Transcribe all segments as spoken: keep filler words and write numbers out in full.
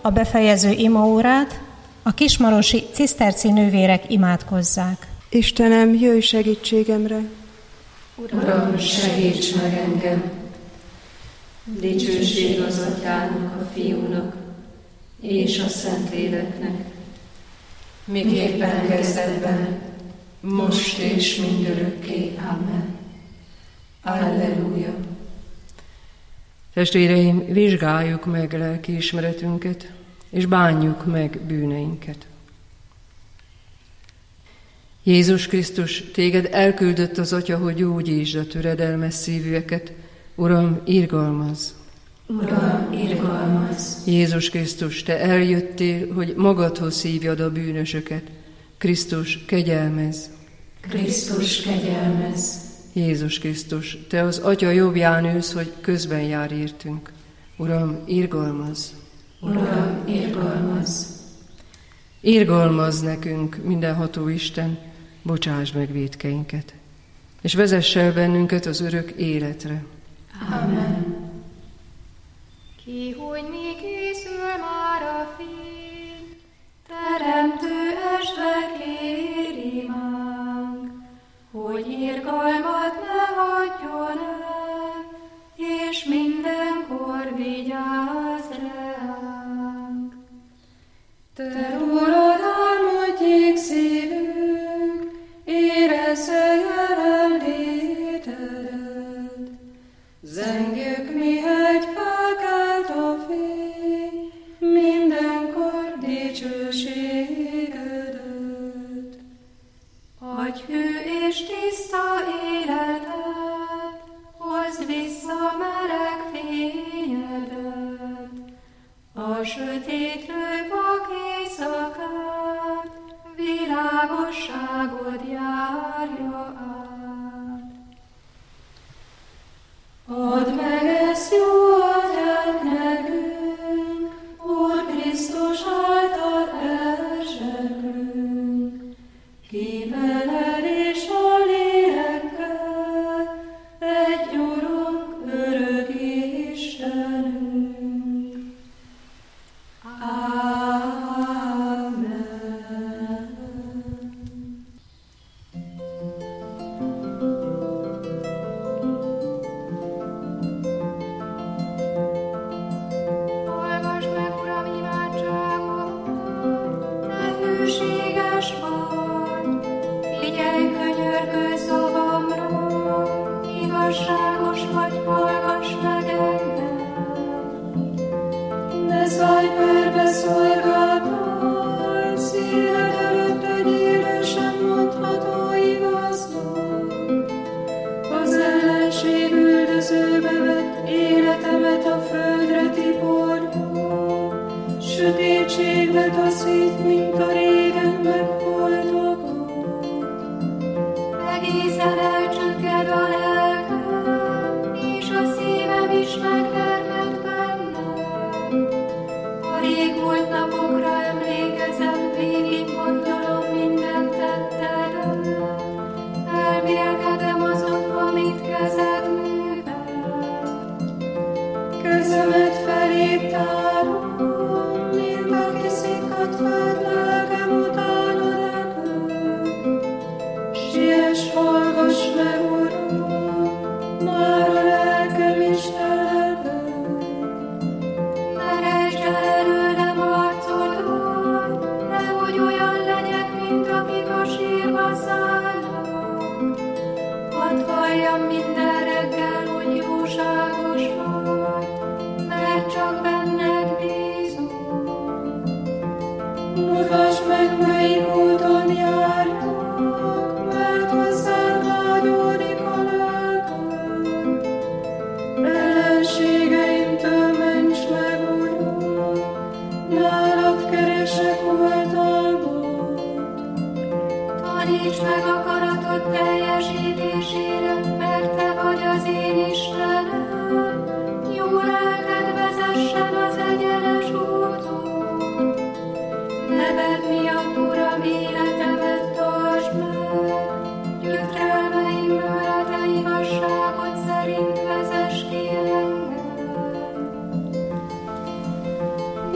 a befejező imaórát a kismarosi ciszterci nővérek imádkozzák. Istenem, jöjj segítségemre! Uram, segíts meg engem! Dicsőség az Atyának, a Fiúnak és a Szentléleknek, miképpen kezdetben, most és mindörökké. Amen. Alleluja! Testvéreim, vizsgáljuk meg lelkiismeretünket, és bánjuk meg bűneinket. Jézus Krisztus, téged elküldött az Atya, hogy gyógyítsd a töredelmes szívűeket. Uram, irgalmazz! Uram, irgalmazz! Jézus Krisztus, te eljöttél, hogy magadhoz hívjad a bűnösöket. Krisztus, kegyelmezz! Krisztus, kegyelmezz! Jézus Krisztus, te az Atya jobbján ülsz, hogy közben jár értünk. Uram, irgalmazz! Uram, irgalmazz! Irgalmazz nekünk, mindenható Isten, bocsáss meg vétkeinket, és vezess el bennünket az örök életre. Amen. Ki, hogy mi készül már a fény, teremtő estve kér imánk, hogy irgalmat ne hagyjon el, és mindenkor vigyázz ránk. Te rólad álmodjék szívünk, érezze jelenlétedet. Zengjük, mihegy felkelt a fény, mindenkor dicsőségedet. Adj hű és tiszta életet, hozd vissza meleg fényedet. A sötétlő vak éjszakát, világosságod járja át. Add meg ezt jó Atyánk nekünk, Úr Krisztus által elzseklünk, ki veled és a lélekkel, egy Urunk, örök Istenünk. Amen. Hallgass meg, Uram, imádságot, te hűséges vagy, figyelj könyörgő szavamra, igazságos vagy, hallgass meg engem. Ne szállj körbe szolgáltal, színed előtt egy élő sem mondható igaznak. Az ellenség üldözőbe vett életemet a földre tiporja, sötétségbe taszít, mint a régen megholtakat. Egészen elcsügged a lelkem, és a szívem is megtermett bennem. A régmúlt napokra emlékezem, végig gondolom minden tettedet. Elmélkedem azon, amit kezed művel. Kezemet feléd tárom, mint aki szikkadt föld, lelkem utána neked. Siess, hallgass meg, Uram, már a lelkem is teleped.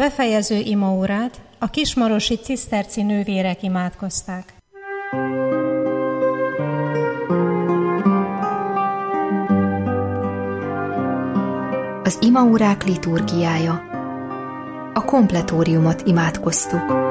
befejező imaórát a kismarosi ciszterci nővérek imádkozták. Az imaórák liturgiája. A kompletóriumot imádkoztuk.